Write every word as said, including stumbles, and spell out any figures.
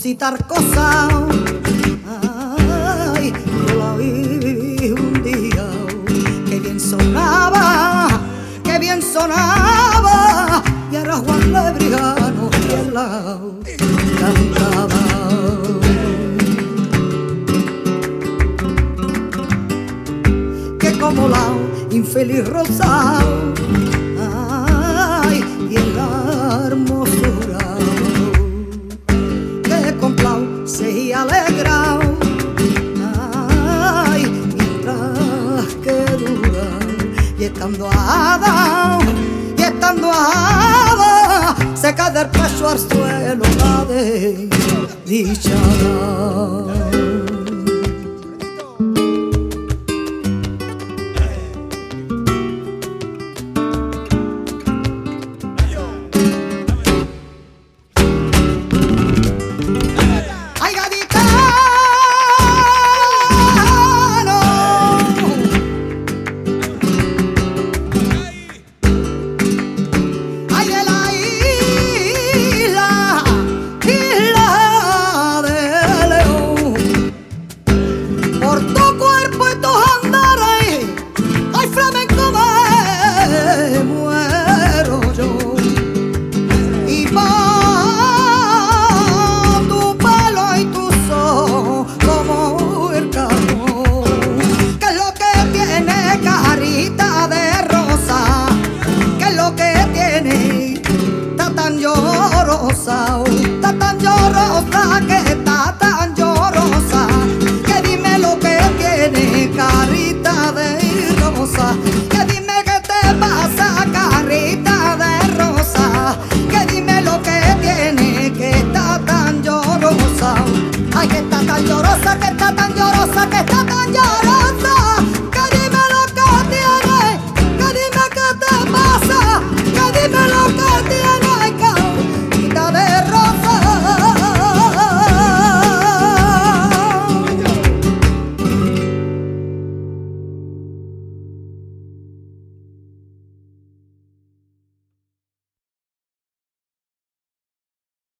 citar cosas. Ay, yo la vi un día, que bien sonaba, que bien sonaba, y era Juan Lebrijano y al lado cantaba. Que como la infeliz Rosao, ay, y en la hermosura, que con Clau se y alegrao, ay, mientras que dura, y estando ada, y estando ada, se cae del pecho al suelo la desdichada. Está tan llorosa, que está tan llorosa, que dime lo que tiene, carita de rosa. Que dime qué te pasa, carita de rosa. Que dime lo que tiene, que está tan llorosa. Ay, que está tan llorosa, que está tan llorosa, que está